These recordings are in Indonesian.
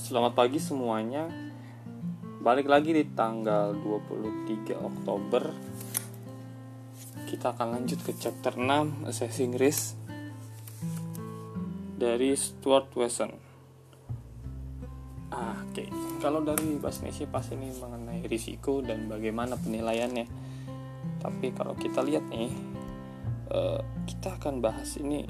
Selamat pagi semuanya. Balik lagi di tanggal 23 Oktober. Kita akan lanjut ke chapter 6 Assessing Risk dari Stuart Wesson. Oke. Kalau dari bahasa Indonesia pasti ini mengenai risiko dan bagaimana penilaiannya. Tapi kalau kita lihat nih, kita akan bahas ini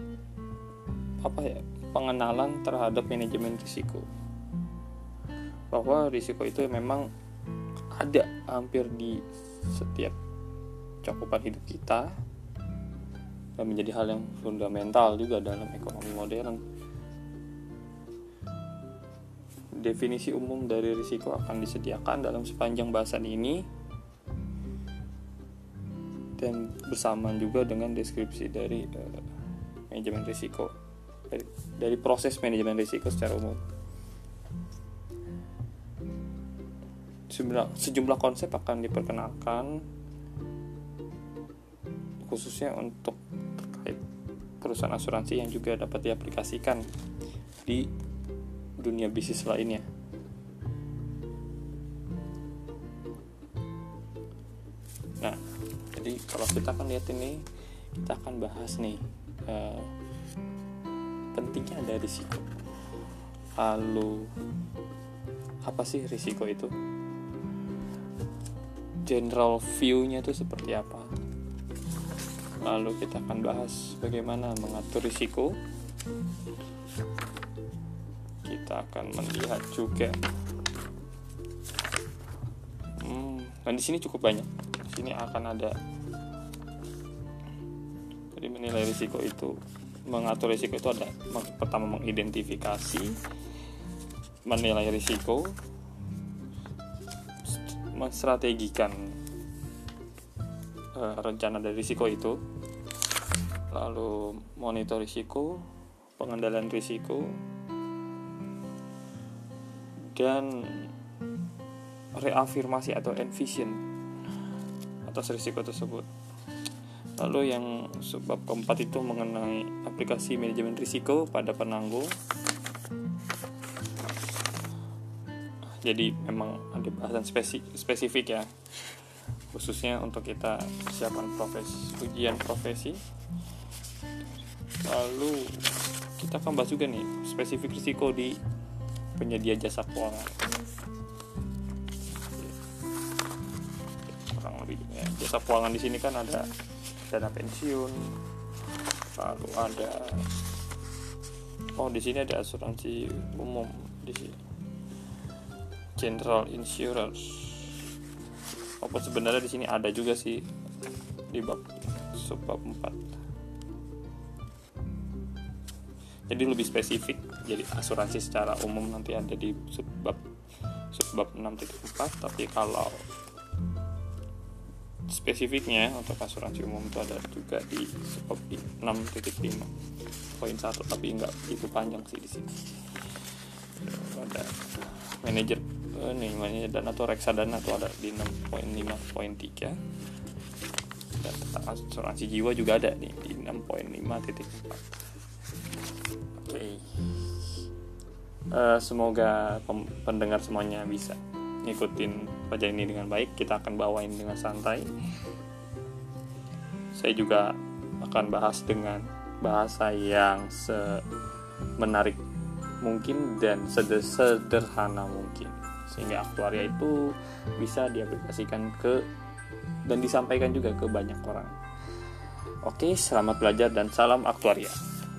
pengenalan terhadap manajemen risiko. Bahwa risiko itu memang ada hampir di setiap cakupan hidup kita dan menjadi hal yang fundamental juga dalam ekonomi modern. Definisi umum dari risiko akan disediakan dalam sepanjang bahasan ini dan bersamaan juga dengan deskripsi dari manajemen risiko, dari proses manajemen risiko secara umum. Sejumlah konsep akan diperkenalkan khususnya untuk terkait perusahaan asuransi yang juga dapat diaplikasikan di dunia bisnis lainnya. Nah, jadi kalau kita akan lihat ini, kita akan bahas nih pentingnya ada risiko. Lalu apa sih risiko itu? General view-nya itu seperti apa? Lalu kita akan bahas bagaimana mengatur risiko. Kita akan melihat juga. Dan di sini cukup banyak. Di sini akan ada. Jadi menilai risiko itu, mengatur risiko itu ada. Pertama mengidentifikasi, menilai risiko, menstrategikan rencana dari risiko itu, lalu monitor risiko, pengendalian risiko, dan reafirmasi atau envision atas risiko tersebut. Lalu yang sebab keempat itu mengenai aplikasi manajemen risiko pada penanggung. Jadi memang ada bahasan spesifik ya, khususnya untuk kita persiapan ujian profesi. Lalu kita akan bahas juga nih spesifik risiko di penyedia jasa keuangan. Kurang lebih ya, jasa keuangan di sini kan ada dana pensiun, lalu ada di sini ada asuransi umum di sini. General Insurance. Walaupun sebenarnya di sini ada juga sih di subbab 4. Jadi lebih spesifik. Jadi asuransi secara umum nanti ada di subbab 6.4, tapi kalau spesifiknya untuk asuransi umum itu ada juga di subbab 6.5.1, tapi enggak itu panjang sih di sini. Ada manajer dan atau reksadana itu ada di 6.5.3, dan tentang asuransi jiwa juga ada nih di 6.5.4. Oke. Semoga pendengar semuanya bisa ngikutin pelajaran ini dengan baik. Kita akan bawain dengan santai. Saya juga akan bahas dengan bahasa yang menarik mungkin dan sederhana mungkin, sehingga aktuaria itu bisa diaplikasikan dan disampaikan juga ke banyak orang. Oke, selamat belajar dan salam aktuaria.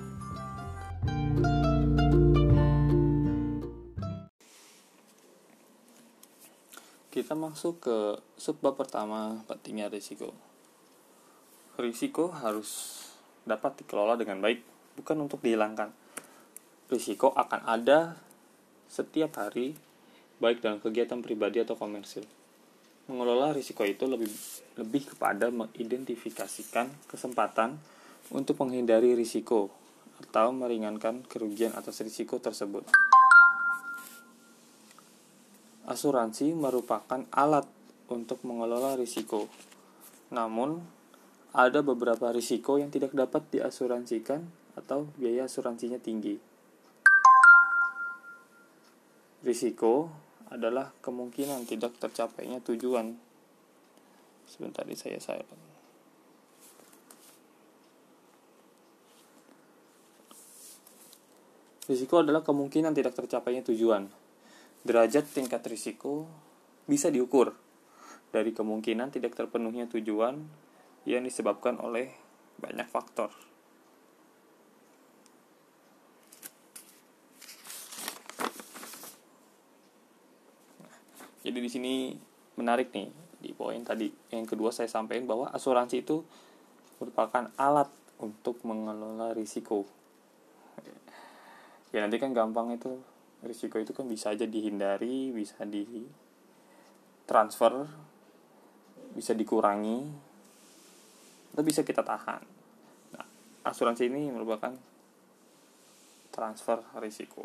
Kita masuk ke subbab pertama, pentingnya risiko. Risiko harus dapat dikelola dengan baik, bukan untuk dihilangkan. Risiko akan ada setiap hari, baik dalam kegiatan pribadi atau komersil. Mengelola risiko itu lebih kepada mengidentifikasikan kesempatan untuk menghindari risiko atau meringankan kerugian atas risiko tersebut. Asuransi merupakan alat untuk mengelola risiko. Namun, ada beberapa risiko yang tidak dapat diasuransikan atau biaya asuransinya tinggi. Risiko adalah kemungkinan tidak tercapainya tujuan. Sebentar saya silent. Risiko adalah kemungkinan tidak tercapainya tujuan. Derajat tingkat risiko bisa diukur dari kemungkinan tidak terpenuhnya tujuan yang disebabkan oleh banyak faktor. Jadi di sini menarik nih, di poin tadi yang kedua saya sampaikan bahwa asuransi itu merupakan alat untuk mengelola risiko. Ya nanti kan gampang itu, risiko itu kan bisa aja dihindari, bisa ditransfer, bisa dikurangi, atau bisa kita tahan. Nah, asuransi ini merupakan transfer risiko.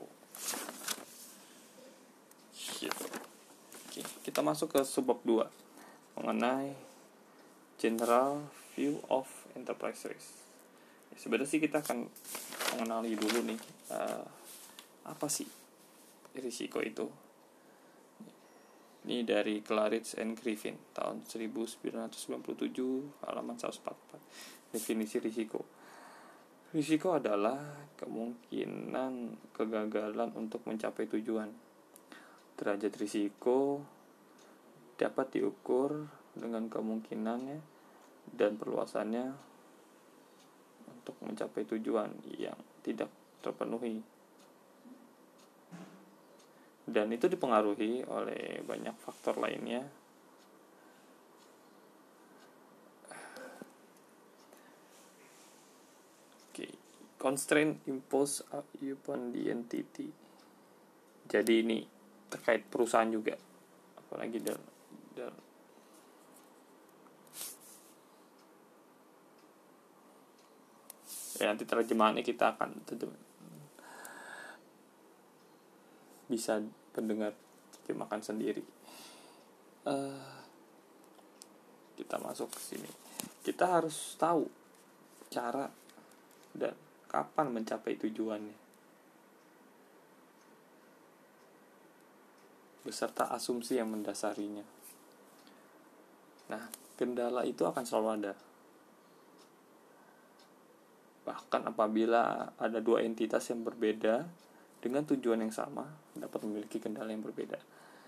Gitu. Oke, kita masuk ke subbab 2 mengenai general view of enterprise risk. Sebenarnya sih kita akan mengenali dulu nih apa sih risiko itu. Ini dari Claridge and Griffin tahun 1997 halaman 144. Definisi risiko. Risiko adalah kemungkinan kegagalan untuk mencapai tujuan. Derajat risiko dapat diukur dengan kemungkinannya dan perluasannya untuk mencapai tujuan yang tidak terpenuhi. Dan itu dipengaruhi oleh banyak faktor lainnya. Oke, constraint imposed upon the entity. Jadi ini terkait perusahaan juga, apalagi ya nanti terjemahannya kita akan bisa pendengar terjemahkan sendiri. Kita masuk ke sini. Kita harus tahu cara dan kapan mencapai tujuannya, beserta asumsi yang mendasarinya. Nah, kendala itu akan selalu ada. Bahkan apabila ada dua entitas yang berbeda dengan tujuan yang sama, dapat memiliki kendala yang berbeda.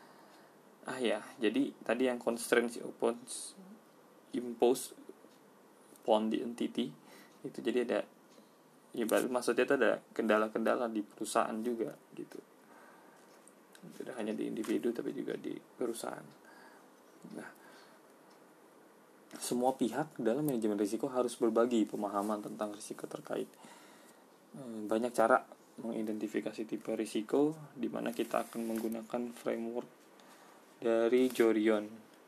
Jadi tadi yang constraints imposed upon the entity itu, jadi ada, berarti maksudnya itu ada kendala-kendala di perusahaan juga gitu. Tidak hanya di individu tapi juga di perusahaan. Nah, semua pihak dalam manajemen risiko harus berbagi pemahaman tentang risiko terkait. Banyak cara mengidentifikasi tipe risiko, di mana kita akan menggunakan framework dari Jorion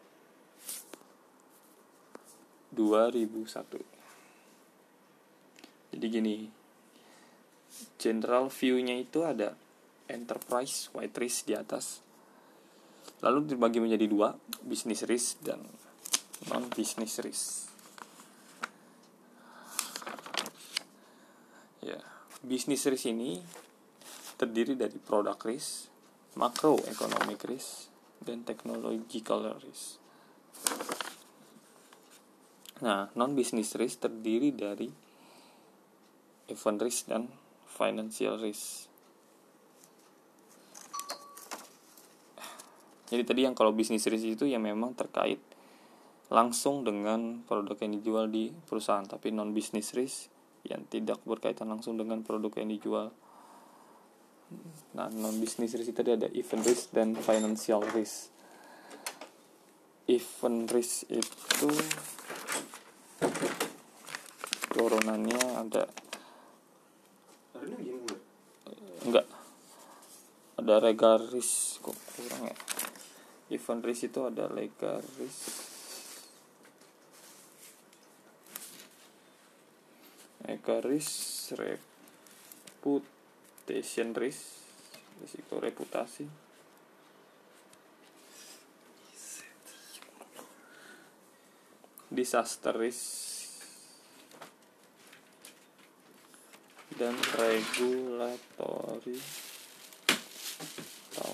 2001. Jadi gini, general view-nya itu ada enterprise wide risk di atas, lalu dibagi menjadi dua, business risk dan non business risk. Business risk ini terdiri dari product risk, macroeconomic risk, dan technological risk. Nah, non business risk terdiri dari event risk dan financial risk. Jadi tadi yang kalau bisnis risk itu yang memang terkait langsung dengan produk yang dijual di perusahaan, tapi non business risk yang tidak berkaitan langsung dengan produk yang dijual. Nah, non business risk tadi ada event risk dan financial risk. Event risk itu turunannya ada enggak, ada legal risk, kok kurang ya. Event risk itu ada legal risk, reputation risk, risiko reputasi, disaster risk, dan regulatory atau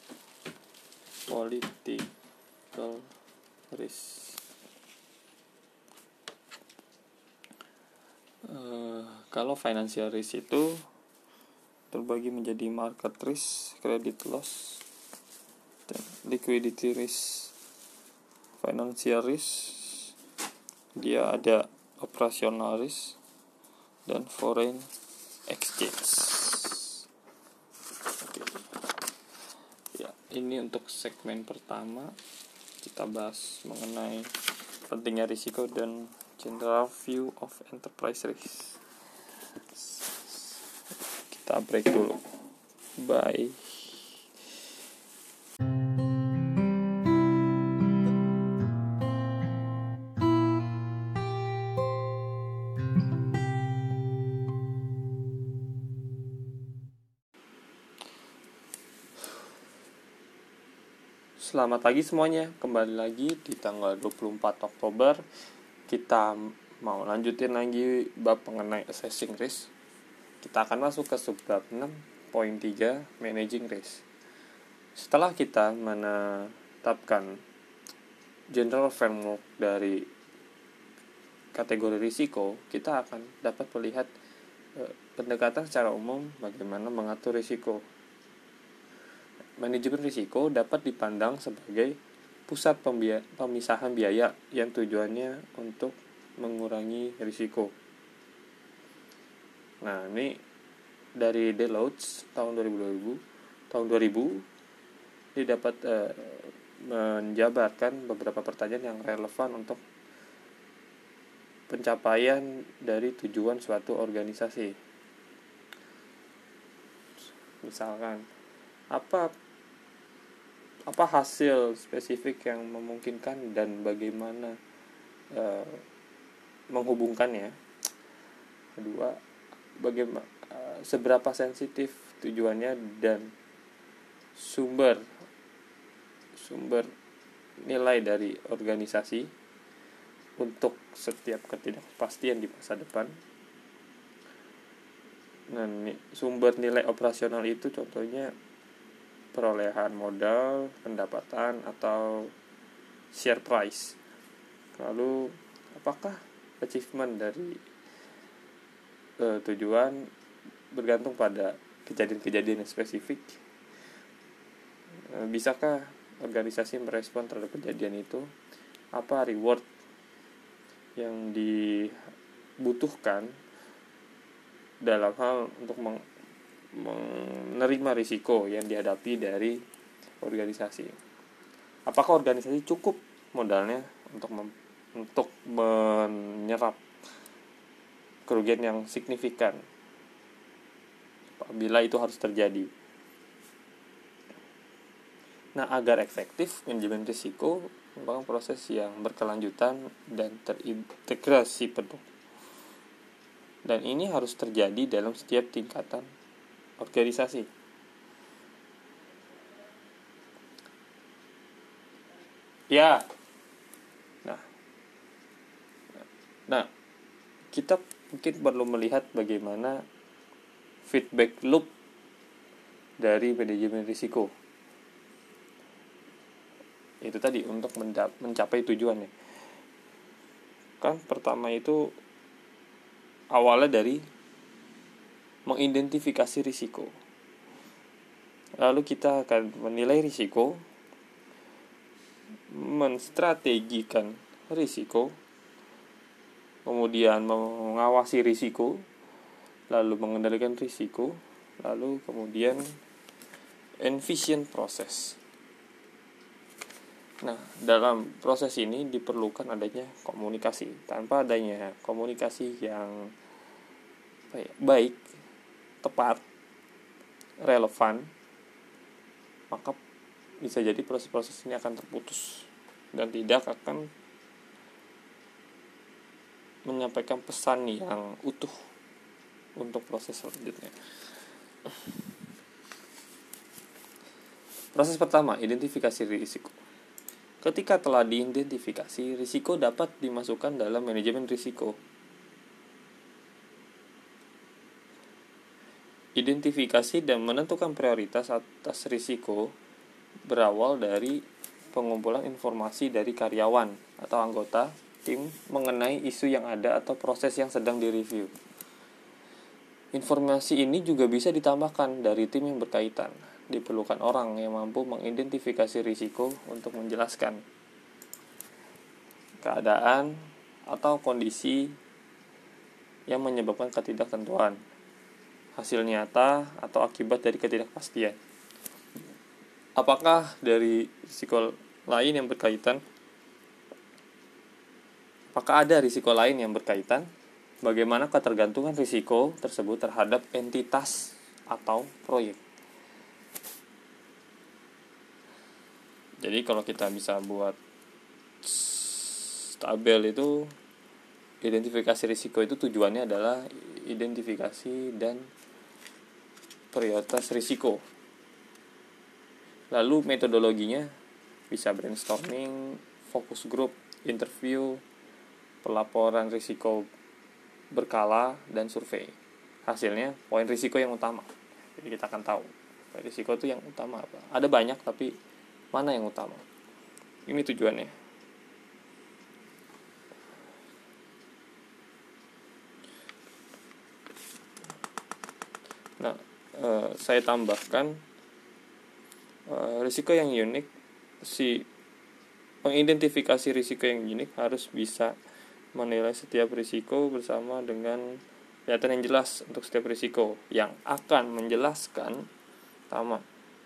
political risk. Kalau financial risk itu terbagi menjadi market risk, credit loss, dan liquidity risk. Financial risk dia ada operational risk dan foreign exchange. Oke. Ya, ini untuk segmen pertama kita bahas mengenai pentingnya risiko dan general view of enterprise risk. Kita break dulu. Bye. Selamat pagi semuanya, kembali lagi di tanggal 24 Oktober. Kita mau lanjutin lagi bab mengenai assessing risk. Kita akan masuk ke subbab 6.3 managing risk. Setelah kita menetapkan general framework dari kategori risiko, kita akan dapat melihat pendekatan secara umum bagaimana mengatur risiko. Manajemen risiko dapat dipandang sebagai pusat pemisahan biaya yang tujuannya untuk mengurangi risiko. Nah, ini dari Deloitte tahun 2000 dia dapat menjabarkan beberapa pertanyaan yang relevan untuk pencapaian dari tujuan suatu organisasi. Misalkan, apa hasil spesifik yang memungkinkan dan bagaimana menghubungkannya. Kedua, bagaimana seberapa sensitif tujuannya dan sumber nilai dari organisasi untuk setiap ketidakpastian di masa depan. Nah, sumber nilai operasional itu contohnya perolehan modal, pendapatan, atau share price. Lalu, apakah achievement dari tujuan bergantung pada kejadian-kejadian yang spesifik? Bisakah organisasi merespon terhadap kejadian itu? Apa reward yang dibutuhkan dalam hal untuk menerima risiko yang dihadapi dari organisasi? Apakah organisasi cukup modalnya untuk menyerap kerugian yang signifikan apabila itu harus terjadi? Nah, agar efektif, manajemen risiko merupakan proses yang berkelanjutan dan terintegrasi penuh. Dan ini harus terjadi dalam setiap tingkatan organisasi. Ya. Nah, kita mungkin perlu melihat bagaimana feedback loop dari manajemen risiko. Itu tadi untuk mencapai tujuannya. Kan pertama itu awalnya dari mengidentifikasi risiko. Lalu kita akan menilai risiko, menstrategikan risiko, kemudian mengawasi risiko, lalu mengendalikan risiko, lalu kemudian envision proses. Nah, dalam proses ini diperlukan adanya komunikasi. Tanpa adanya komunikasi yang baik, tepat, relevan, maka bisa jadi proses-proses ini akan terputus dan tidak akan menyampaikan pesan yang utuh untuk proses selanjutnya. Proses pertama, identifikasi risiko. Ketika telah diidentifikasi, risiko dapat dimasukkan dalam manajemen risiko. Identifikasi dan menentukan prioritas atas risiko berawal dari pengumpulan informasi dari karyawan atau anggota tim mengenai isu yang ada atau proses yang sedang direview. Informasi ini juga bisa ditambahkan dari tim yang berkaitan. Diperlukan orang yang mampu mengidentifikasi risiko untuk menjelaskan keadaan atau kondisi yang menyebabkan ketidaktentuan, hasil nyata atau akibat dari ketidakpastian. Apakah dari risiko lain yang berkaitan? Apakah ada risiko lain yang berkaitan? Bagaimana ketergantungan risiko tersebut terhadap entitas atau proyek? Jadi kalau kita bisa buat tabel itu, identifikasi risiko itu tujuannya adalah identifikasi dan prioritas risiko. Lalu metodologinya bisa brainstorming, focus group, interview, pelaporan risiko berkala, dan survei. Hasilnya poin risiko yang utama. Jadi kita akan tahu poin risiko itu yang utama apa. Ada banyak, tapi mana yang utama? Ini tujuannya. Nah, saya tambahkan risiko yang unik. Si pengidentifikasi risiko yang unik harus bisa menilai setiap risiko bersama dengan kelihatan yang jelas untuk setiap risiko yang akan menjelaskan pertama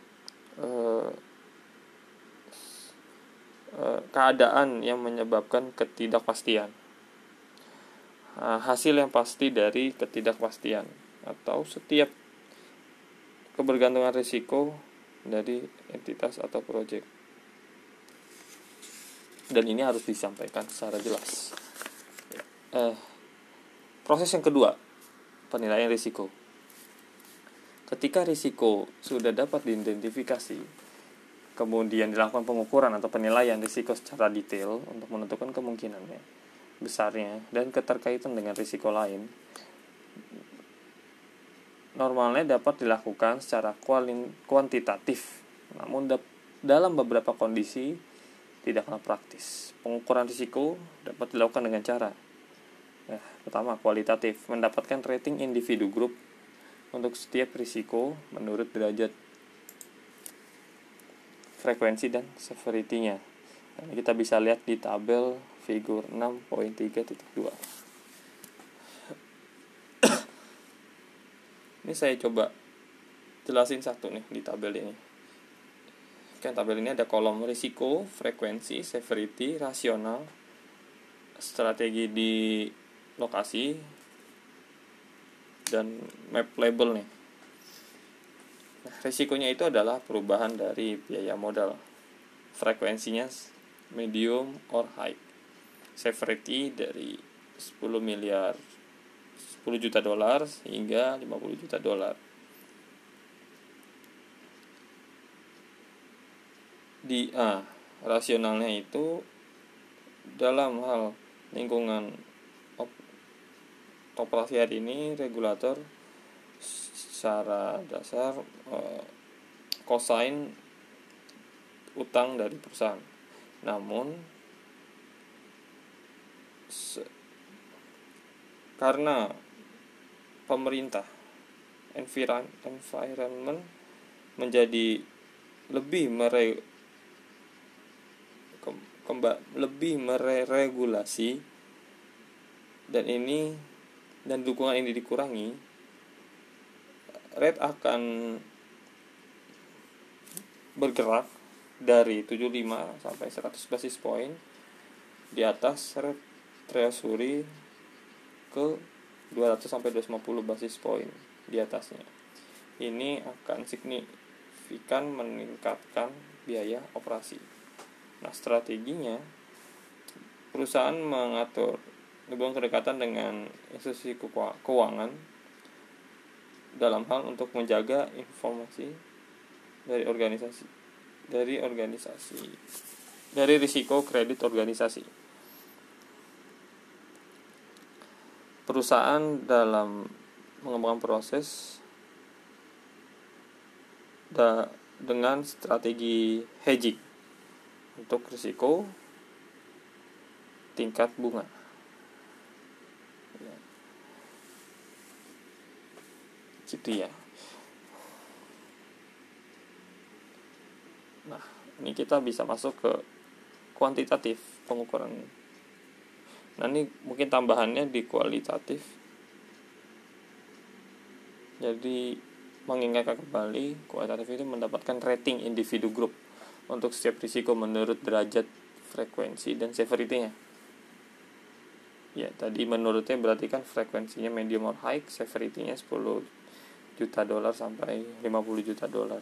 keadaan yang menyebabkan ketidakpastian, hasil yang pasti dari ketidakpastian, atau setiap kebergantungan risiko dari entitas atau proyek. Dan ini harus disampaikan secara jelas. Proses yang kedua, penilaian risiko. Ketika risiko sudah dapat diidentifikasi, kemudian dilakukan pengukuran atau penilaian risiko secara detail untuk menentukan kemungkinannya, besarnya, dan keterkaitan dengan risiko lain, normalnya dapat dilakukan secara kuantitatif, namun dalam beberapa kondisi tidaklah praktis. Pengukuran risiko dapat dilakukan dengan cara pertama, kualitatif, mendapatkan rating individu grup untuk setiap risiko menurut derajat frekuensi dan severity-nya. Nah, kita bisa lihat di tabel figur 6.3.2. Ini saya coba jelasin satu nih di tabel ini. Oke, tabel ini ada kolom risiko, frekuensi, severity, rasional, strategi di lokasi, dan map label nih. Nah, risikonya itu adalah perubahan dari biaya modal. Frekuensinya medium or high. Severity dari 10 juta dolar hingga 50 juta dolar. Di rasionalnya itu dalam hal lingkungan operasi hari ini, regulator secara dasar kosain utang dari perusahaan. Namun karena pemerintah environment menjadi lebih meregulasi, dan dukungan ini dikurangi, rate akan bergerak dari 75 sampai 100 basis point di atas rate treasury ke 200 sampai 250 basis point di atasnya. Ini akan signifikan meningkatkan biaya operasi. Nah, strateginya perusahaan mengatur hubungan kedekatan dengan institusi keuangan dalam hal untuk menjaga informasi dari risiko kredit organisasi. Perusahaan dalam mengembangkan proses dengan strategi hedging untuk risiko tingkat bunga. Gitu ya. Nah, ini kita bisa masuk ke kuantitatif pengukuran. Nah, ini mungkin tambahannya di kualitatif. Jadi, mengingatkan kembali, kualitatif itu mendapatkan rating individu grup untuk setiap risiko menurut derajat, frekuensi, dan severity-nya. Ya, tadi menurutnya berarti kan frekuensinya medium or high, severity-nya 10 juta dolar sampai 50 juta dolar.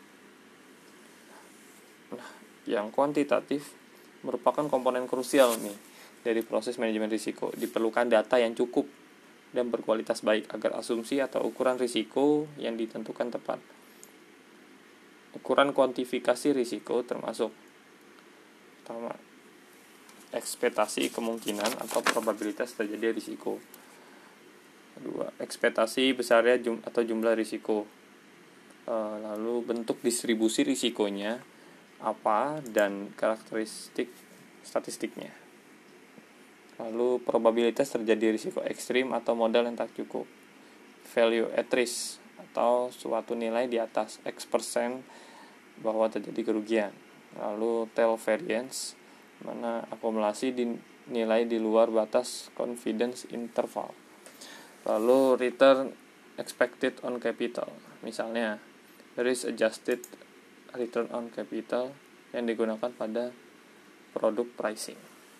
Nah, yang kuantitatif merupakan komponen krusial nih dari proses manajemen risiko. Diperlukan data yang cukup dan berkualitas baik agar asumsi atau ukuran risiko yang ditentukan tepat. Ukuran kuantifikasi risiko termasuk pertama, ekspektasi kemungkinan atau probabilitas terjadi risiko. Kedua, ekspektasi besarnya atau jumlah risiko. Lalu bentuk distribusi risikonya apa dan karakteristik statistiknya. Lalu probabilitas terjadi risiko ekstrim atau modal yang tak cukup. Value at risk atau suatu nilai di atas X% bahwa terjadi kerugian. Lalu tail variance, mana akumulasi nilai di luar batas confidence interval. Lalu return expected on capital, misalnya risk adjusted return on capital yang digunakan pada produk pricing.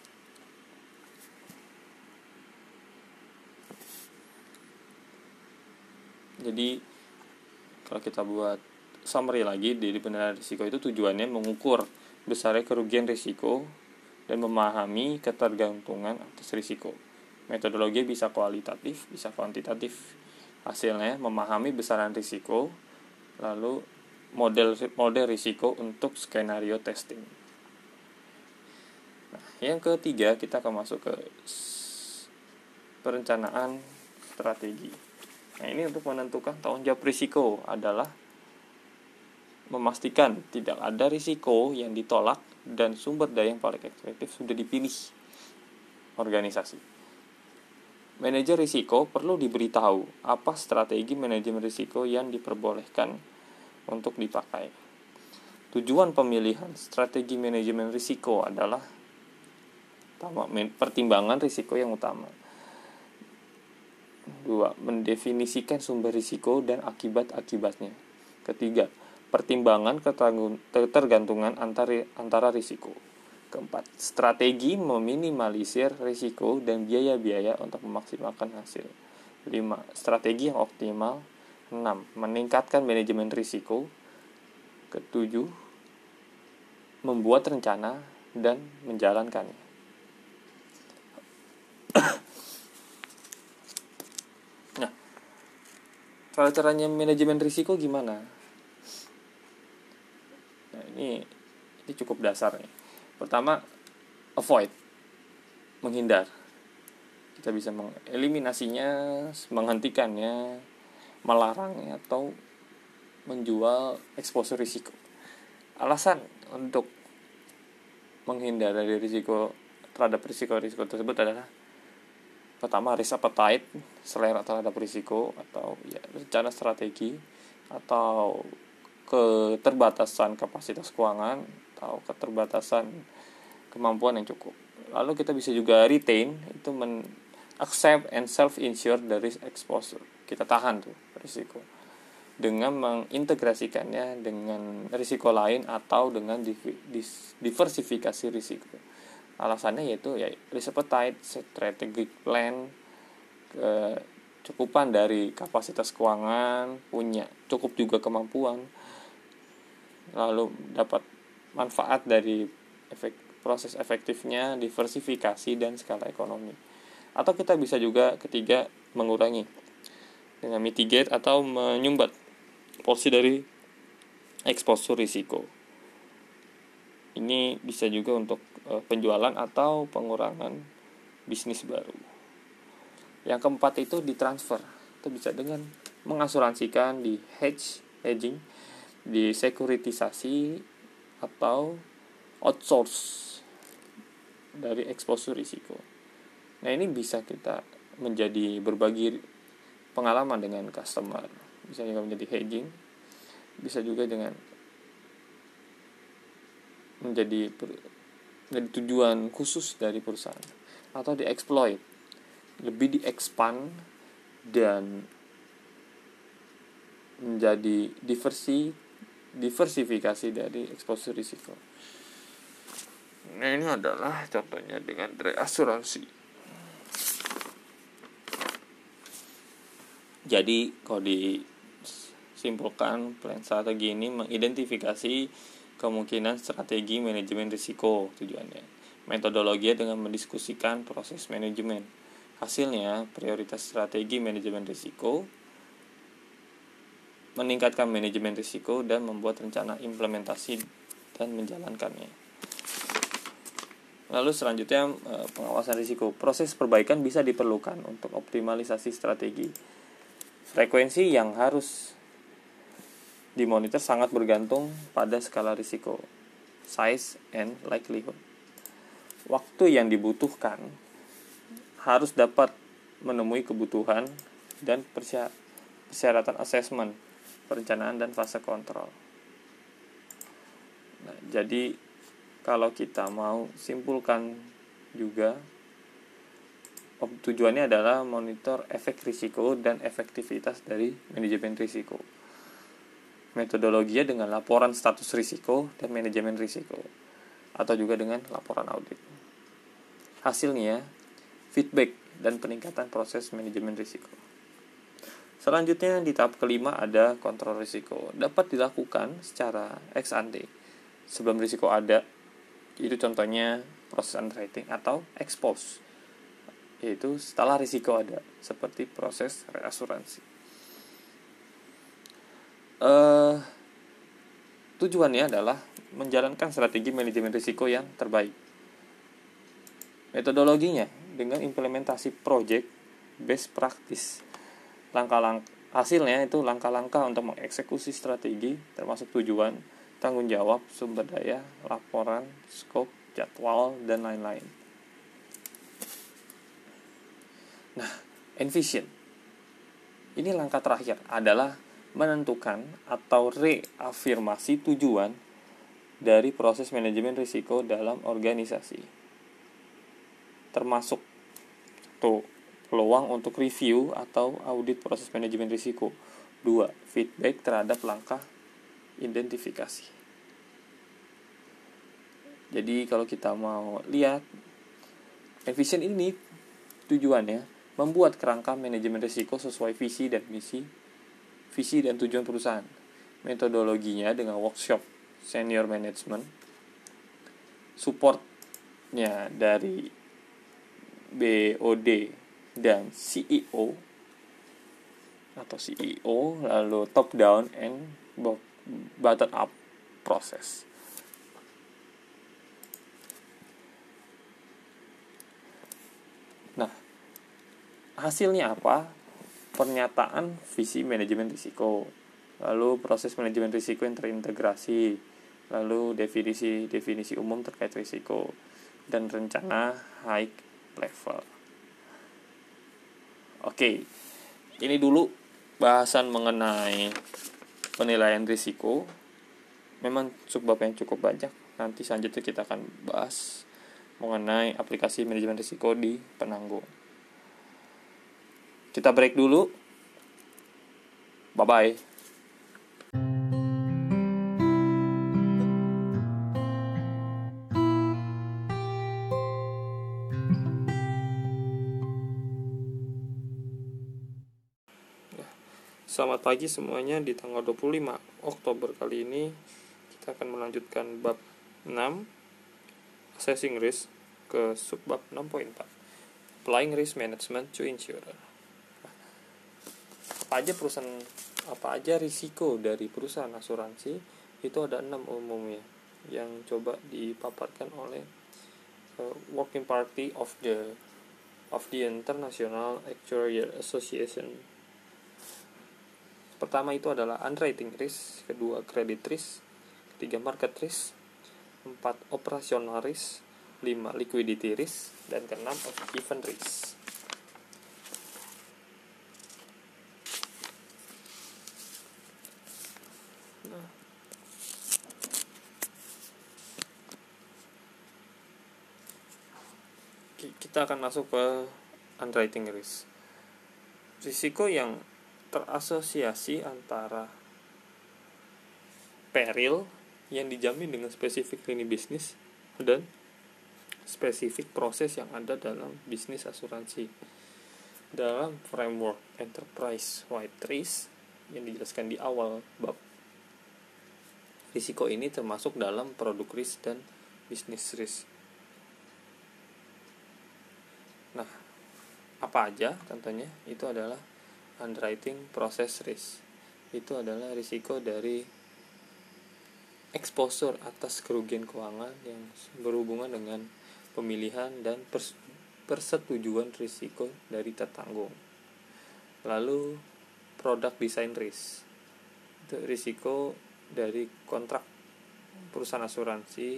Jadi kalau kita buat summary lagi, dari penilaian risiko itu tujuannya mengukur besarnya kerugian risiko dan memahami ketergantungan atas risiko. Metodologi bisa kualitatif, bisa kuantitatif. Hasilnya memahami besaran risiko, lalu model risiko untuk skenario testing. Nah, yang ketiga kita akan masuk ke perencanaan strategi. Nah, ini untuk menentukan tanggung jawab risiko adalah memastikan tidak ada risiko yang ditolak dan sumber daya yang paling efektif sudah dipilih organisasi. Manajer risiko perlu diberitahu apa strategi manajemen risiko yang diperbolehkan untuk dipakai. Tujuan pemilihan strategi manajemen risiko adalah pertimbangan risiko yang utama. 2. Mendefinisikan sumber risiko dan akibat-akibatnya. Ketiga, pertimbangan ketergantungan antara risiko. Keempat, strategi meminimalisir risiko dan biaya-biaya untuk memaksimalkan hasil. 5. Strategi yang optimal. 6. Meningkatkan manajemen risiko. Ketujuh, membuat rencana dan menjalankannya. Nah, kalau caranya manajemen risiko gimana? Nah, ini cukup dasar nih. Pertama, avoid, menghindar. Kita bisa mengeliminasinya, menghentikannya, melarangnya, atau menjual exposure risiko. Alasan untuk menghindar dari risiko terhadap risiko tersebut adalah pertama, risk appetite, selera terhadap risiko, atau rencana strategi, atau keterbatasan kapasitas keuangan, atau keterbatasan kemampuan yang cukup. Lalu kita bisa juga retain, itu accept and self-insure dari exposure. Kita tahan tuh risiko dengan mengintegrasikannya dengan risiko lain atau dengan diversifikasi risiko. Alasannya yaitu risk appetite, strategic plan, kecukupan dari kapasitas keuangan, punya cukup juga kemampuan, lalu dapat manfaat dari proses efektifnya, diversifikasi, dan skala ekonomi. Atau kita bisa juga ketiga, mengurangi dengan mitigate atau menyumbat porsi dari exposure risiko. Ini bisa juga untuk penjualan atau pengurangan bisnis baru. Yang keempat itu ditransfer. Itu bisa dengan mengasuransikan, di hedging, disekuritisasi atau outsource dari eksposur risiko. Nah, ini bisa kita menjadi berbagi pengalaman dengan customer, bisa juga menjadi hedging, bisa juga dengan menjadi tujuan khusus dari perusahaan, atau dieksploit, lebih diekspand dan menjadi diversifikasi dari eksposur risiko. Nah, ini adalah contohnya dengan reasuransi. Jadi kalau disimpulkan, plan strategi ini mengidentifikasi kemungkinan strategi manajemen risiko tujuannya. Metodologi dengan mendiskusikan proses manajemen. Hasilnya, prioritas strategi manajemen risiko, meningkatkan manajemen risiko, dan membuat rencana implementasi dan menjalankannya. Lalu selanjutnya, pengawasan risiko. Proses perbaikan bisa diperlukan untuk optimalisasi strategi. Frekuensi yang harus dimonitor sangat bergantung pada skala risiko, size and likelihood. Waktu yang dibutuhkan harus dapat menemui kebutuhan dan persyaratan asesmen, perencanaan, dan fase kontrol. Nah, jadi kalau kita mau simpulkan juga, tujuannya adalah monitor efek risiko dan efektivitas dari manajemen risiko. Metodologinya dengan laporan status risiko dan manajemen risiko, atau juga dengan laporan audit. Hasilnya, feedback dan peningkatan proses manajemen risiko. Selanjutnya, di tahap kelima ada kontrol risiko. Dapat dilakukan secara ex ante sebelum risiko ada. Itu contohnya proses underwriting, atau ex post, yaitu setelah risiko ada, seperti proses reasuransi. Tujuannya adalah menjalankan strategi manajemen risiko yang terbaik. Metodologinya dengan implementasi project best practice. Hasilnya itu langkah-langkah untuk mengeksekusi strategi, termasuk tujuan, tanggung jawab, sumber daya, laporan, scope, jadwal, dan lain-lain. Nah, envision. Ini langkah terakhir adalah menentukan atau reafirmasi tujuan dari proses manajemen risiko dalam organisasi. Termasuk peluang untuk review atau audit proses manajemen risiko. 2. Feedback terhadap langkah identifikasi. Jadi kalau kita mau lihat, envision ini tujuannya membuat kerangka manajemen risiko sesuai visi dan tujuan perusahaan. Metodologinya dengan workshop senior management, supportnya dari BOD dan CEO, lalu top down and bottom up proses. Nah, hasilnya apa? Pernyataan visi manajemen risiko, lalu proses manajemen risiko yang terintegrasi, lalu definisi umum terkait risiko, dan rencana high level. Oke, ini dulu bahasan mengenai penilaian risiko. Memang subbabnya cukup banyak. Nanti selanjutnya kita akan bahas mengenai aplikasi manajemen risiko di penanggung. Kita break dulu. Bye-bye. Selamat pagi semuanya. Di tanggal 25 Oktober kali ini kita akan melanjutkan bab 6 Assessing Risk ke subbab 6.4 Applying Risk Management to Insurer. Apa aja risiko dari perusahaan asuransi? Itu ada 6 umumnya yang coba dipaparkan oleh Working Party of the International Actuarial Association. Pertama itu adalah underwriting risk, kedua credit risk, ketiga market risk, 4 operational risk, 5 liquidity risk, dan keenam event risk. Kita akan masuk ke underwriting risk. Risiko yang terasosiasi antara peril yang dijamin dengan spesifik lini bisnis dan spesifik proses yang ada dalam bisnis asuransi. Dalam framework enterprise-wide risk yang dijelaskan di awal bab, risiko ini termasuk dalam produk risk dan bisnis risk. Nah, apa aja contohnya? Itu adalah underwriting process risk. Itu adalah risiko dari exposure atas kerugian keuangan yang berhubungan dengan pemilihan dan persetujuan risiko dari tertanggung. Lalu product design risk. Itu risiko dari kontrak perusahaan asuransi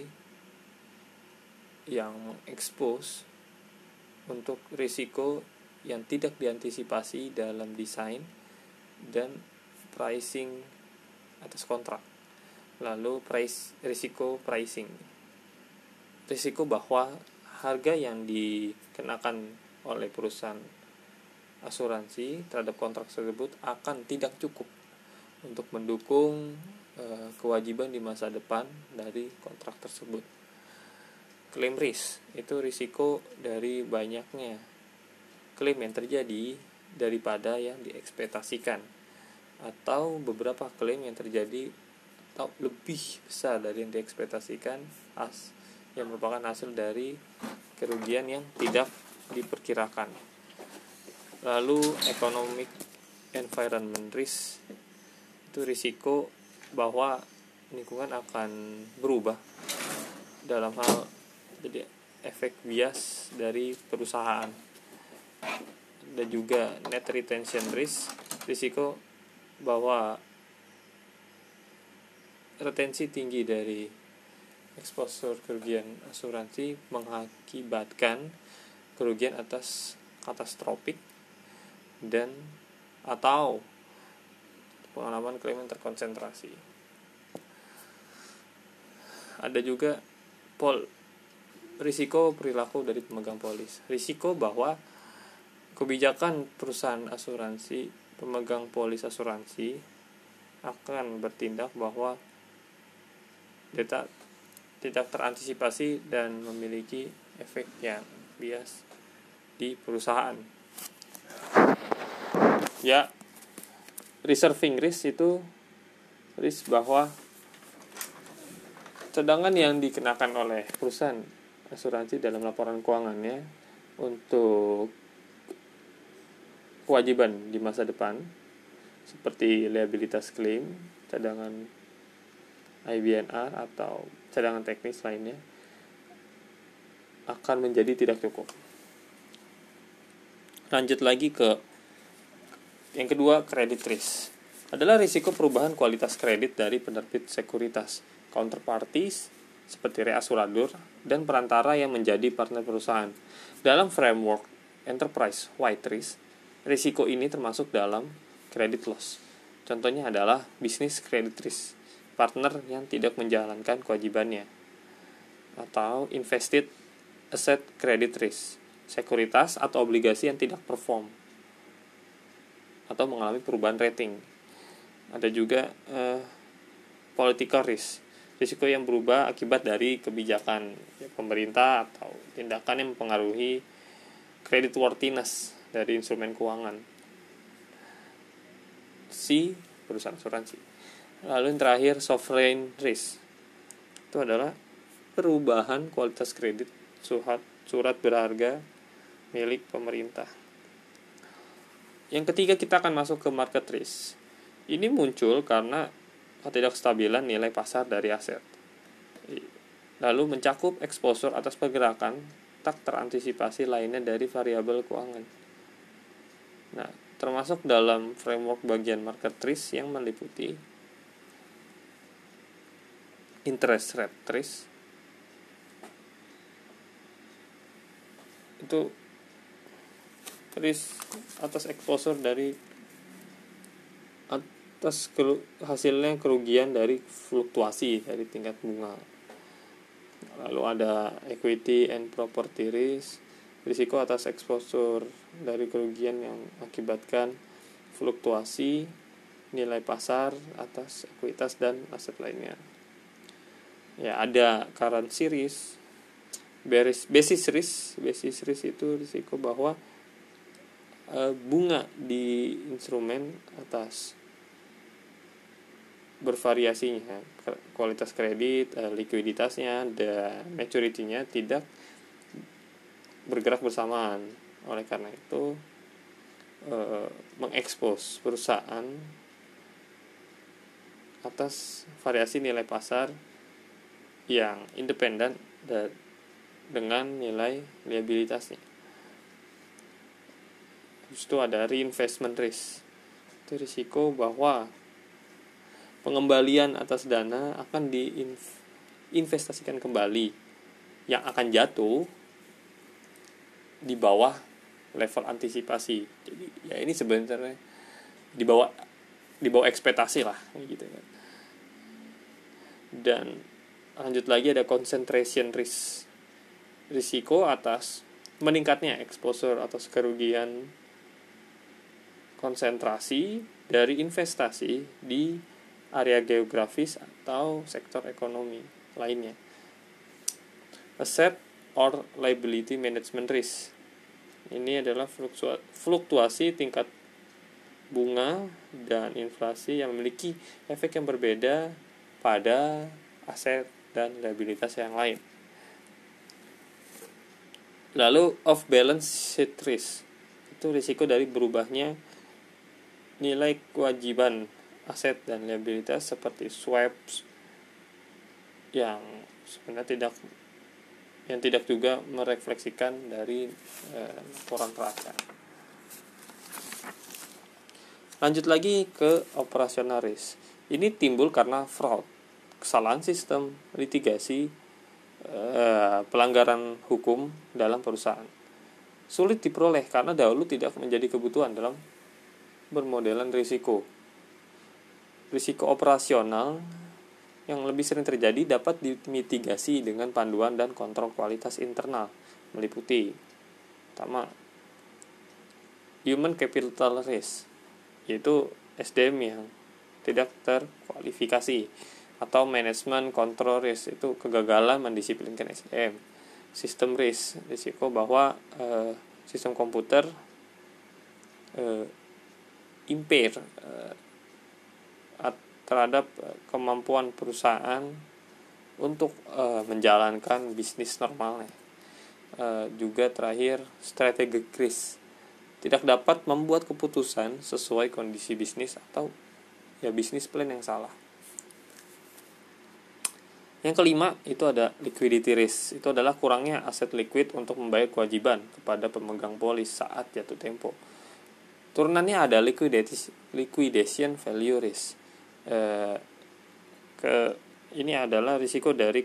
yang expose untuk risiko yang tidak diantisipasi dalam desain dan pricing atas kontrak. Lalu risiko pricing. Risiko bahwa harga yang dikenakan oleh perusahaan asuransi terhadap kontrak tersebut akan tidak cukup untuk mendukung kewajiban di masa depan dari kontrak tersebut. Claim risk itu risiko dari banyaknya klaim yang terjadi daripada yang diekspektasikan, atau beberapa klaim yang terjadi atau lebih besar dari yang diekspektasikan yang merupakan hasil dari kerugian yang tidak diperkirakan. Lalu economic environment risk itu risiko bahwa lingkungan akan berubah dalam hal jadi efek bias dari perusahaan. Dan juga net retention risk, risiko bahwa retensi tinggi dari exposure kerugian asuransi mengakibatkan kerugian atas katastrofik dan atau pengalaman klaim yang terkonsentrasi. Ada juga risiko perilaku dari pemegang polis. Risiko bahwa kebijakan perusahaan asuransi, pemegang polis asuransi akan bertindak bahwa tidak terantisipasi dan memiliki efek yang bias di perusahaan. Ya, reserving risk itu risk bahwa cadangan yang dikenakan oleh perusahaan asuransi dalam laporan keuangannya untuk kewajiban di masa depan seperti liabilitas claim, cadangan IBNR atau cadangan teknis lainnya akan menjadi tidak cukup. Lanjut lagi ke yang kedua, credit risk. Adalah risiko perubahan kualitas kredit dari penerbit sekuritas, counterparties seperti reasuradur dan perantara yang menjadi partner perusahaan. Dalam framework enterprise-wide risk, risiko ini termasuk dalam credit loss. Contohnya adalah business credit risk, partner yang tidak menjalankan kewajibannya, atau invested asset credit risk, sekuritas atau obligasi yang tidak perform atau mengalami perubahan rating. Ada juga political risk, risiko yang berubah akibat dari kebijakan pemerintah atau tindakan yang mempengaruhi creditworthiness dari instrumen keuangan si perusahaan asuransi. Lalu yang terakhir, sovereign risk. Itu adalah perubahan kualitas kredit surat berharga milik pemerintah. Yang ketiga, kita akan masuk ke market risk. Ini muncul karena ketidakstabilan nilai pasar dari aset. Lalu mencakup exposure atas pergerakan tak terantisipasi lainnya dari variabel keuangan. Nah, termasuk dalam framework bagian market risk yang meliputi interest rate risk. Itu risk atas exposure dari atas hasilnya kerugian dari fluktuasi dari tingkat bunga. Lalu ada equity and property risk, risiko atas exposure dari kerugian yang akibatkan fluktuasi nilai pasar atas ekuitas dan aset lainnya. Ya, ada currency risk, basis risk itu risiko bahwa bunga di instrumen atas bervariasinya kualitas kredit, likuiditasnya, dan maturity-nya tidak bergerak bersamaan. Oleh karena itu mengekspos perusahaan atas variasi nilai pasar yang independen dengan nilai liabilitasnya. Terus itu ada reinvestment risk. Itu risiko bahwa pengembalian atas dana akan diinvestasikan kembali yang akan jatuh di bawah level antisipasi. Jadi ya ini sebenarnya di bawah ekspektasi lah gitu kan. Dan lanjut lagi ada concentration risk. Risiko atas meningkatnya exposure atas kerugian konsentrasi dari investasi di area geografis atau sektor ekonomi lainnya. Asset or liability management risk. Ini adalah fluktuasi tingkat bunga dan inflasi yang memiliki efek yang berbeda pada aset dan liabilitas yang lain. Lalu off balance sheet risk. Itu risiko dari berubahnya nilai kewajiban aset dan liabilitas seperti swaps yang sebenarnya tidak juga merefleksikan dari laporan neraca. Lanjut lagi ke operational risk. Ini timbul karena fraud, kesalahan sistem, litigasi, pelanggaran hukum dalam perusahaan. Sulit diperoleh karena dahulu tidak menjadi kebutuhan dalam bermodelan risiko. Risiko operasional yang lebih sering terjadi dapat dimitigasi dengan panduan dan kontrol kualitas internal, meliputi pertama human capital risk, yaitu SDM yang tidak terkualifikasi, atau management control risk, itu kegagalan mendisiplinkan SDM. System risk, risiko bahwa sistem komputer impair terhadap kemampuan perusahaan untuk menjalankan bisnis normalnya. Juga terakhir strategic risk, tidak dapat membuat keputusan sesuai kondisi bisnis atau bisnis plan yang salah. Yang kelima itu ada liquidity risk. Itu adalah kurangnya aset liquid untuk membayar kewajiban kepada pemegang polis saat jatuh tempo. Turunannya ada liquidation value risk. Ini adalah risiko dari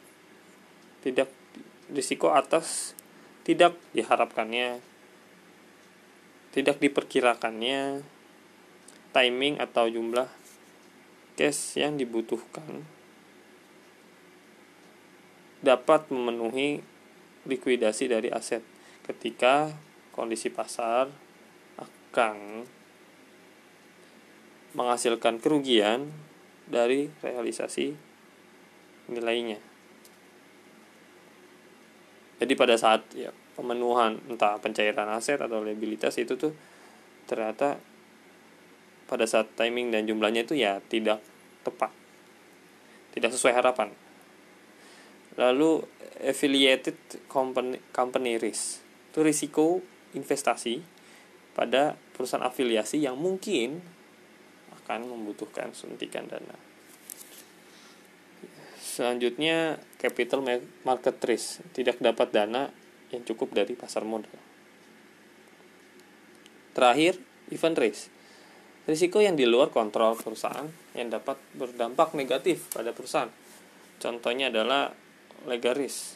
risiko atas tidak diharapkannya, tidak diperkirakannya timing atau jumlah cash yang dibutuhkan dapat memenuhi likuidasi dari aset ketika kondisi pasar akan menghasilkan kerugian dari realisasi nilainya. Jadi pada saat pemenuhan entah pencairan aset atau liabilitas itu tuh ternyata pada saat timing dan jumlahnya itu tidak tepat, tidak sesuai harapan. Lalu affiliated company risk, itu risiko investasi pada perusahaan afiliasi yang mungkin akan membutuhkan suntikan dana. Selanjutnya capital market risk, tidak dapat dana yang cukup dari pasar modal. Terakhir event risk, risiko yang di luar kontrol perusahaan yang dapat berdampak negatif pada perusahaan. Contohnya adalah legal risk.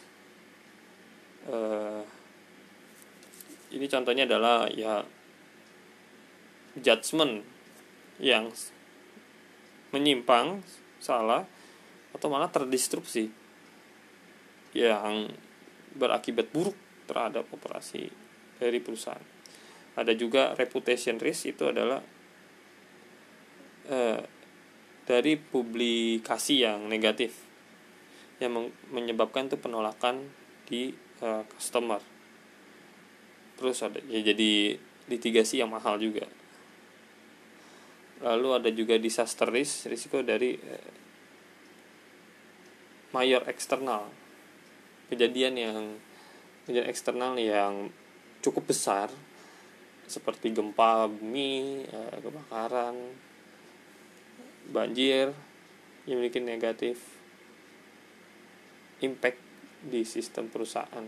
Ini contohnya adalah ya judgement yang menyimpang, salah, atau malah terdistrupsi yang berakibat buruk terhadap operasi dari perusahaan. Ada juga reputation risk, itu adalah dari publikasi yang negatif yang menyebabkan tuh penolakan di customer. Terus ada ya jadi litigasi yang mahal juga. Lalu ada juga disaster risk, risiko dari mayor eksternal, kejadian eksternal yang cukup besar seperti gempa bumi, kebakaran, banjir yang memiliki negatif impact di sistem perusahaan.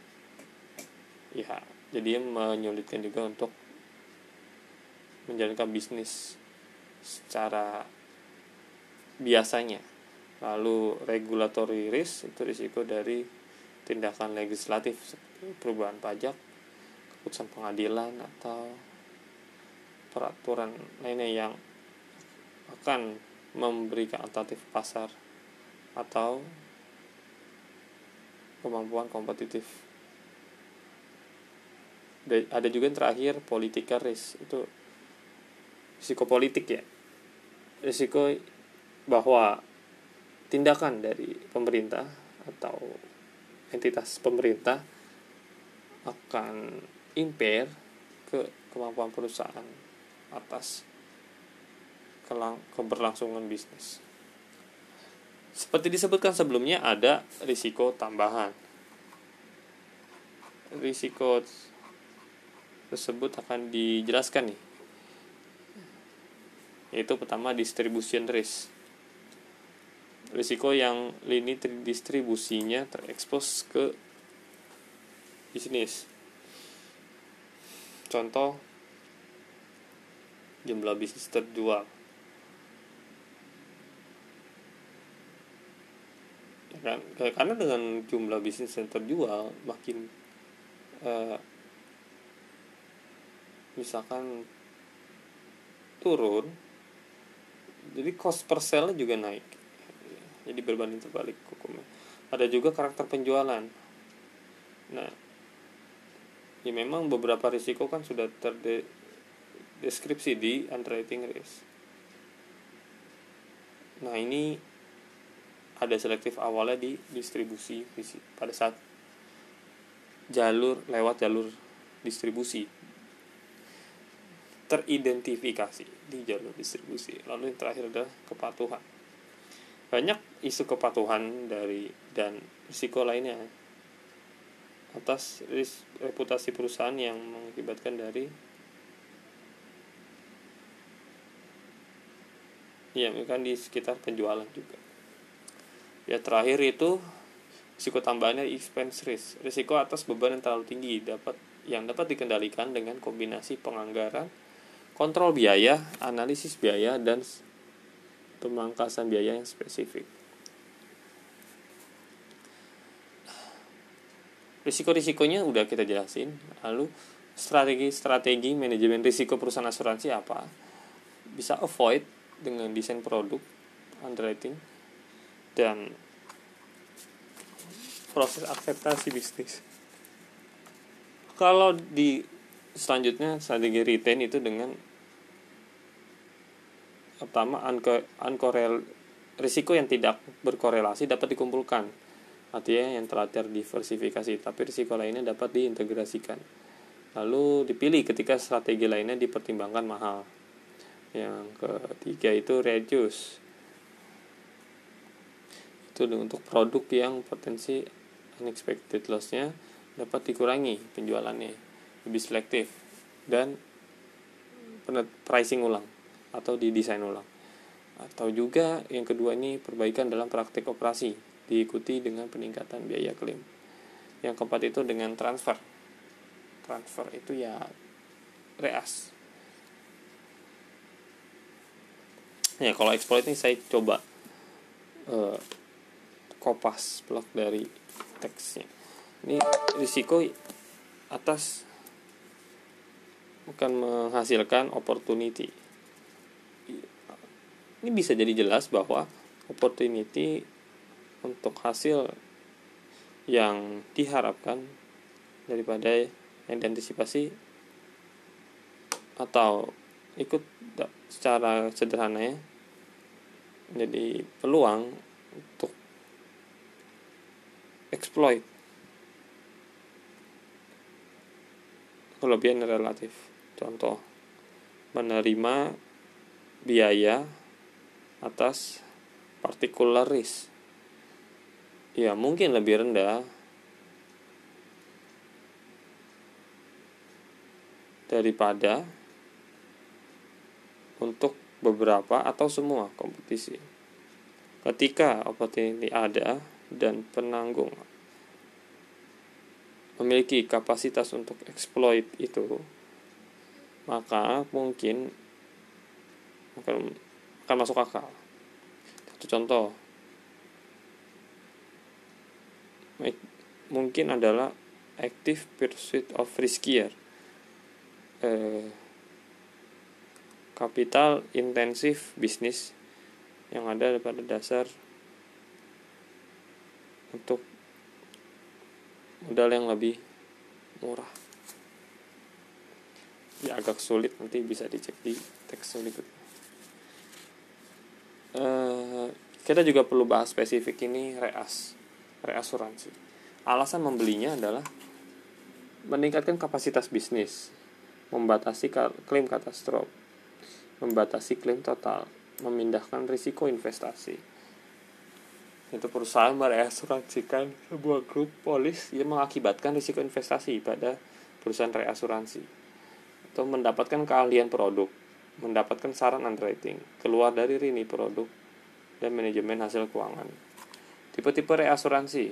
Ya, jadi menyulitkan juga untuk menjalankan bisnis secara biasanya. Lalu regulatory risk, itu risiko dari tindakan legislatif seperti perubahan pajak, keputusan pengadilan, atau peraturan lainnya yang akan memberikan alternatif pasar atau kemampuan kompetitif. Ada juga yang terakhir political risk, itu risiko politik ya, risiko bahwa tindakan dari pemerintah atau entitas pemerintah akan impair ke kemampuan perusahaan atas keberlangsungan bisnis. Seperti disebutkan sebelumnya, ada risiko tambahan. Risiko tersebut akan dijelaskan nih, yaitu pertama distribution risk, risiko yang lini distribusinya terekspos ke bisnis. Contoh, jumlah bisnis terjual. Kan? Karena dengan jumlah bisnis yang terjual makin misalkan turun, jadi cost per sale juga naik, jadi berbanding terbalik hukumnya. Ada juga karakter penjualan. Nah, ya memang beberapa risiko kan sudah terdeskripsi di underwriting risk. Nah, ini ada selektif awalnya di distribusi pada saat lewat jalur distribusi teridentifikasi di jalur distribusi. Lalu yang terakhir adalah kepatuhan. Banyak isu kepatuhan dan risiko lainnya atas reputasi perusahaan yang mengakibatkan dari kan di sekitar penjualan juga. Ya, terakhir itu risiko tambahannya expense risk, risiko atas beban yang terlalu tinggi yang dapat dikendalikan dengan kombinasi penganggaran, kontrol biaya, analisis biaya, dan pemangkasan biaya yang spesifik. Risiko-risikonya udah kita jelasin. Lalu strategi manajemen risiko perusahaan asuransi apa? Bisa avoid dengan desain produk, underwriting, dan proses akseptasi bisnis. Kalau di selanjutnya strategi retain itu dengan pertama risiko yang tidak berkorelasi dapat dikumpulkan, artinya yang telah terdiversifikasi, tapi risiko lainnya dapat diintegrasikan. Lalu dipilih ketika strategi lainnya dipertimbangkan mahal. Yang ketiga itu reduce, itu untuk produk yang potensi unexpected loss-nya dapat dikurangi penjualannya, lebih selektif, dan pricing ulang atau didesain ulang. Atau juga yang kedua ini perbaikan dalam praktik operasi, diikuti dengan peningkatan biaya klaim. Yang keempat itu dengan transfer itu ya reas, Ya, kalau exploit ini saya coba kopas blok dari teksnya. Ini risiko atas bukan menghasilkan opportunity. Ini bisa jadi jelas bahwa opportunity untuk hasil yang diharapkan daripada yang diantisipasi atau ikut secara sederhananya menjadi peluang untuk exploit kelebihan relatif. Contoh, menerima biaya atas particular risk ya mungkin lebih rendah daripada untuk beberapa atau semua kompetisi. Ketika opportunity ada dan penanggung memiliki kapasitas untuk exploit itu, maka mungkin akan masuk akal. Satu contoh mungkin adalah active pursuit of riskier, capital intensive bisnis yang ada pada dasar untuk modal yang lebih murah. Ya agak sulit, nanti bisa dicek di teks berikutnya. Kita juga perlu bahas spesifik ini reasuransi. Alasan membelinya adalah meningkatkan kapasitas bisnis, membatasi klaim katastrof, membatasi klaim total, memindahkan risiko investasi. Itu perusahaan mereasuransikan sebuah grup polis yang mengakibatkan risiko investasi pada perusahaan reasuransi, atau mendapatkan keahlian produk, mendapatkan saran underwriting, keluar dari lini produk, dan manajemen hasil keuangan. Tipe-tipe reasuransi.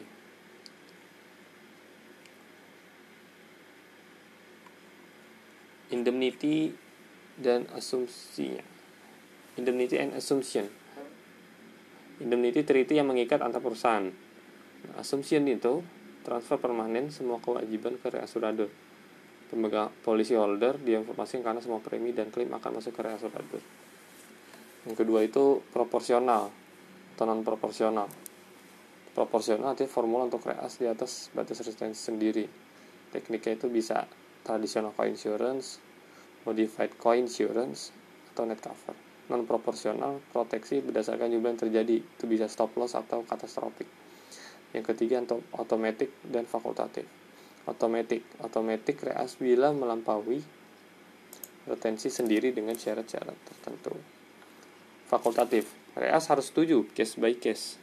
Indemnity dan asumsinya. Indemnity and assumption. Indemnity treaty yang mengikat antar perusahaan. Assumption itu transfer permanen semua kewajiban ke reasurator. Pemegang policy holder diinformasikan karena semua premi dan klaim akan masuk ke reasurator. Yang kedua itu proporsional atau non proporsional. Proporsional artinya formula untuk reas di atas batas resistensi sendiri. Tekniknya itu bisa traditional coinsurance, modified coinsurance, atau net cover. Non proporsional proteksi berdasarkan jumlah yang terjadi, itu bisa stop loss atau catastrophic. Yang ketiga untuk automatic dan fakultatif. Automatic reas bila melampaui retensi sendiri dengan syarat-syarat tertentu. Fakultatif, reas harus setuju case by case,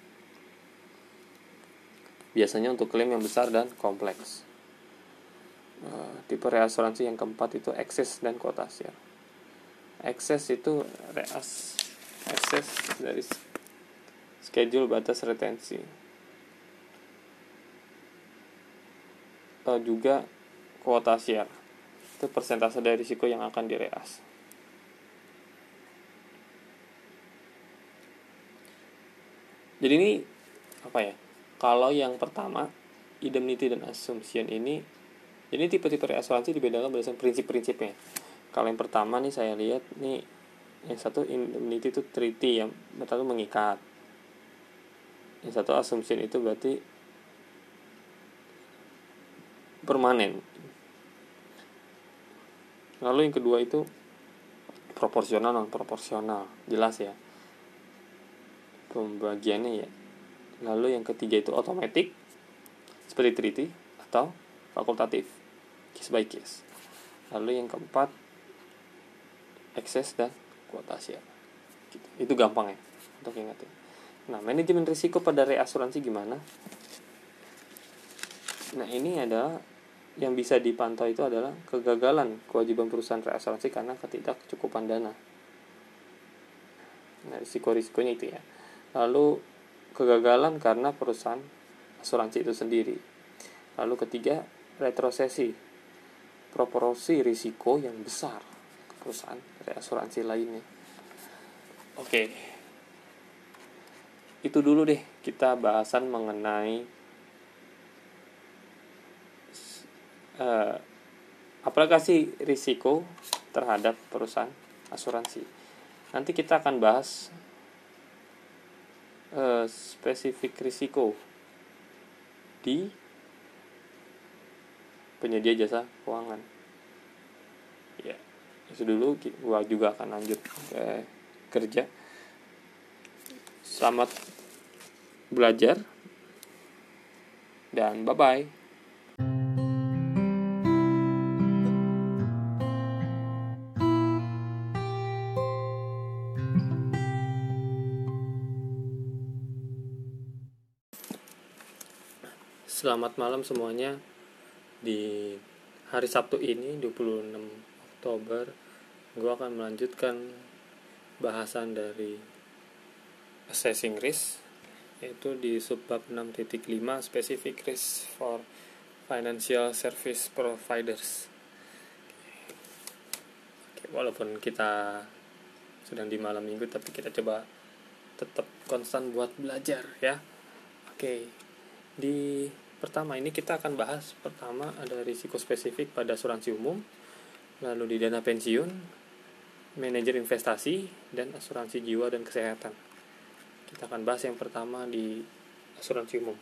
biasanya untuk klaim yang besar dan kompleks. Tipe reasuransi yang keempat itu excess dan quotasi. Excess itu reas excess dari schedule batas retensi. Juga quota share, itu persentase dari risiko yang akan direas. Jadi ini apa ya? Kalau yang pertama indemnity dan assumption ini tipe-tipe reasuransi dibedakan berdasarkan prinsip-prinsipnya. Kalau yang pertama nih saya lihat nih, yang satu indemnity itu treaty yang berarti mengikat. Yang satu assumption itu berarti permanen. Lalu yang kedua itu proporsional non proporsional, jelas ya pembagiannya ya. Lalu yang ketiga itu automatic seperti treaty atau fakultatif case by case. Lalu yang keempat excess dan quota share. Itu gampang ya untuk ingatin. Nah, manajemen risiko pada reasuransi gimana? Nah, ini adalah yang bisa dipantau itu adalah kegagalan kewajiban perusahaan reasuransi karena ketidakcukupan dana. Nah, risiko-risikonya itu ya. Lalu kegagalan karena perusahaan asuransi itu sendiri. Lalu ketiga, retrosesi, proporsi risiko yang besar ke perusahaan reasuransi lainnya. Oke, itu dulu deh kita bahasan mengenai aplikasi risiko terhadap perusahaan asuransi. Nanti kita akan bahas spesifik risiko di penyedia jasa keuangan. Ya, itu dulu. Gua juga akan lanjut kerja. Selamat belajar dan bye-bye. Selamat malam semuanya. Di hari Sabtu ini 26 Oktober gue akan melanjutkan bahasan dari assessing risk, yaitu di subbab 6.5 specific risk for financial service providers. Oke, walaupun kita sedang di malam minggu, tapi kita coba tetap konstan buat belajar ya. Oke, di pertama ini kita akan bahas pertama ada risiko spesifik pada asuransi umum, lalu di dana pensiun, manajer investasi, dan asuransi jiwa dan kesehatan. Kita akan bahas yang pertama di asuransi umum.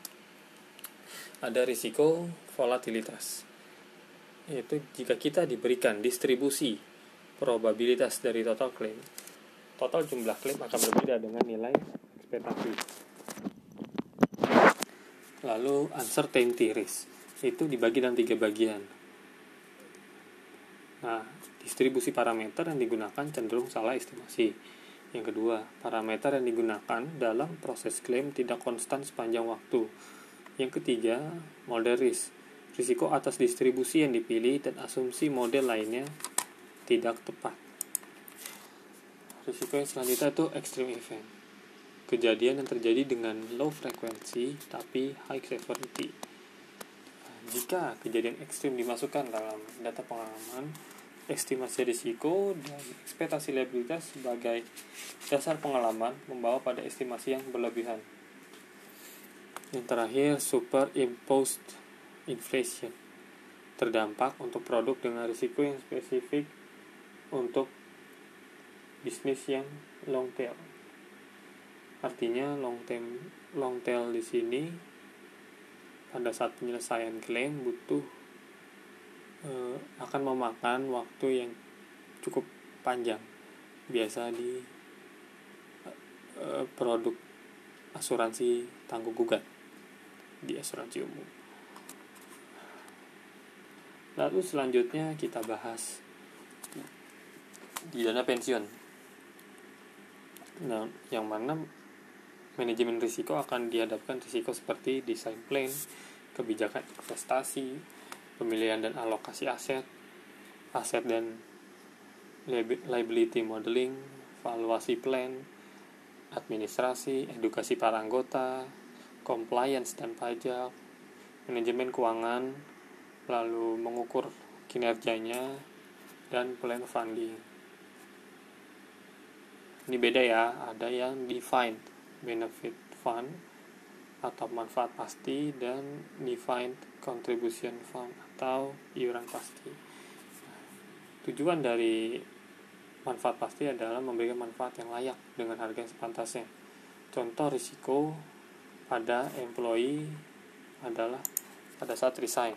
Ada risiko volatilitas, yaitu jika kita diberikan distribusi probabilitas dari total klaim, total jumlah klaim akan berbeda dengan nilai ekspektasi. Lalu uncertainty risk, itu dibagi dalam 3 bagian. Nah, distribusi parameter yang digunakan cenderung salah estimasi. Yang kedua, parameter yang digunakan dalam proses klaim tidak konstan sepanjang waktu. Yang ketiga, model risk, risiko atas distribusi yang dipilih dan asumsi model lainnya tidak tepat. Risiko yang selanjutnya itu extreme event, kejadian yang terjadi dengan low frekuensi tapi high severity. Jika kejadian ekstrim dimasukkan dalam data pengalaman, estimasi risiko dan ekspektasi liabilitas sebagai dasar pengalaman membawa pada estimasi yang berlebihan. Yang terakhir, superimposed inflation, terdampak untuk produk dengan risiko yang spesifik untuk bisnis yang long tail. Artinya long tail di sini pada saat penyelesaian klaim butuh akan memakan waktu yang cukup panjang. Biasa di produk asuransi tangguh gugat di asuransi umum. Lalu selanjutnya kita bahas di dana pensiun. Nah, yang mana manajemen risiko akan dihadapkan risiko seperti desain plan, kebijakan investasi, pemilihan dan alokasi aset dan liability modeling, valuasi plan, administrasi, edukasi para anggota, compliance dan pajak, manajemen keuangan, lalu mengukur kinerjanya, dan plan funding. Ini beda ya, ada yang defined benefit fund atau manfaat pasti dan defined contribution fund atau iuran pasti. Tujuan dari manfaat pasti adalah memberikan manfaat yang layak dengan harga yang sepantasnya. Contoh risiko pada employee adalah pada saat resign.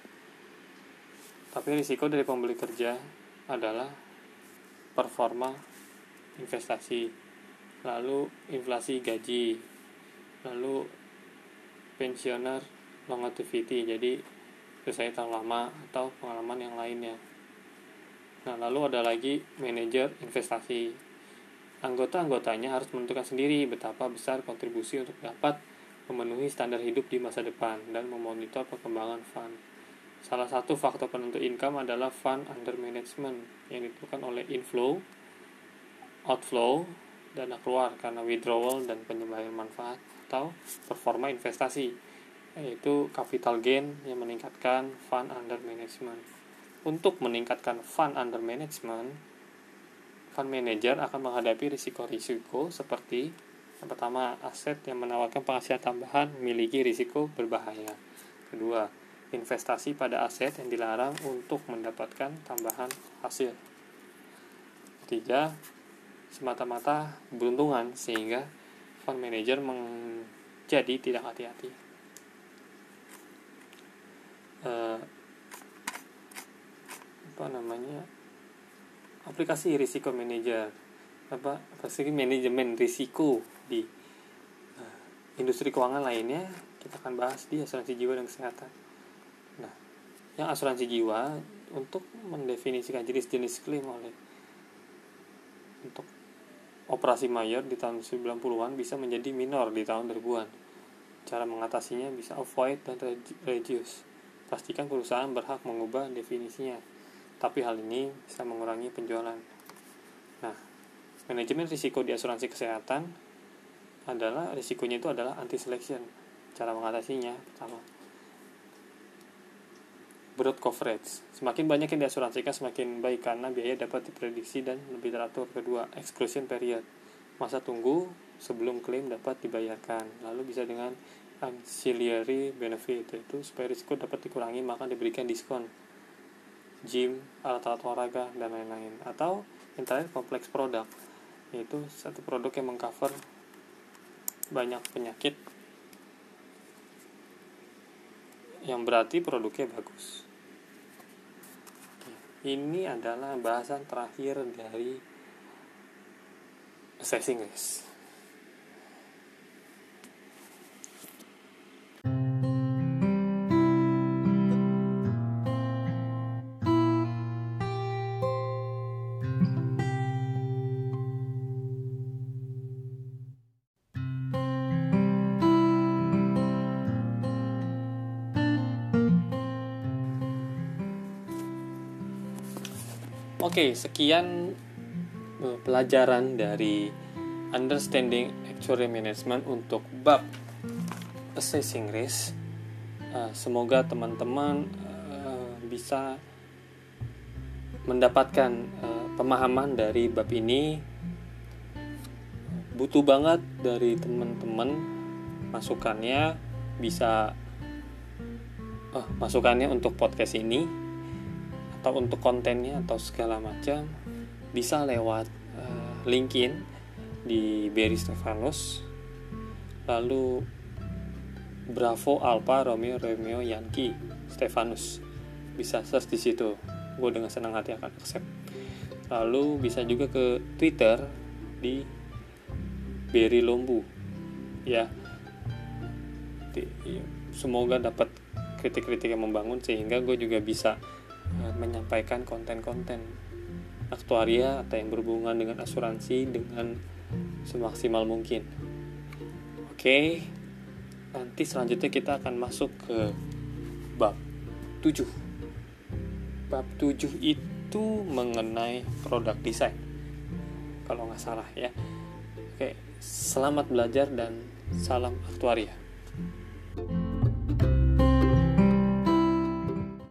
Tapi risiko dari pembeli kerja adalah performa investasi, lalu inflasi gaji, lalu pensioner longevity, jadi selesai tahun lama atau pengalaman yang lainnya. Nah, lalu ada lagi manajer investasi. Anggota-anggotanya harus menentukan sendiri betapa besar kontribusi untuk dapat memenuhi standar hidup di masa depan dan memonitor perkembangan fund. Salah satu faktor penentu income adalah fund under management yang ditentukan oleh inflow, outflow, dana keluar karena withdrawal dan penyembahan manfaat, atau performa investasi, yaitu capital gain yang meningkatkan fund under management. Untuk meningkatkan fund under management, Fund manager akan menghadapi risiko-risiko seperti yang pertama, aset yang menawarkan penghasilan tambahan memiliki risiko berbahaya. Kedua, investasi pada aset yang dilarang untuk mendapatkan tambahan hasil. Ketiga, semata-mata beruntungan sehingga fund manager menjadi tidak hati-hati. Aplikasi risiko manajer, aplikasi manajemen risiko di industri keuangan lainnya kita akan bahas di asuransi jiwa dan kesehatan. Nah, yang asuransi jiwa untuk mendefinisikan jenis-jenis klaim untuk operasi mayor di tahun 90-an bisa menjadi minor di tahun 2000-an. Cara mengatasinya bisa avoid dan reduce. Pastikan perusahaan berhak mengubah definisinya, tapi hal ini bisa mengurangi penjualan. Nah, manajemen risiko di asuransi kesehatan risikonya itu adalah anti-selection. Cara mengatasinya, pertama, broad coverage. Semakin banyak yang diasuransikan semakin baik karena biaya dapat diprediksi dan lebih teratur. Kedua, exclusion period. Masa tunggu sebelum klaim dapat dibayarkan. Lalu bisa dengan ancillary benefit, yaitu supaya risiko dapat dikurangi maka diberikan diskon. Gym, alat-alat olahraga, dan lain-lain. Atau yang terakhir, kompleks produk, yaitu satu produk yang mengcover banyak penyakit yang berarti produknya bagus. Ini adalah bahasan terakhir dari assessing risk. Oke, sekian pelajaran dari Understanding Actuarial Management untuk bab Assessing Risk. Semoga teman-teman bisa mendapatkan pemahaman dari bab ini. Butuh banget dari teman-teman masukannya, bisa masukannya untuk podcast ini atau untuk kontennya atau segala macam, bisa lewat LinkedIn di Barry Stefanus, lalu Bravo Alpha Romeo Yankee Stefanus, bisa search di situ, gue dengan senang hati akan accept. Lalu bisa juga ke Twitter di Barry Lombu ya. Semoga dapat kritik-kritik yang membangun sehingga gue juga bisa menyampaikan konten-konten aktuaria atau yang berhubungan dengan asuransi dengan semaksimal mungkin. Oke, nanti selanjutnya kita akan masuk ke bab 7. Bab 7 itu mengenai product design, kalau nggak salah ya. Oke, selamat belajar dan salam aktuaria.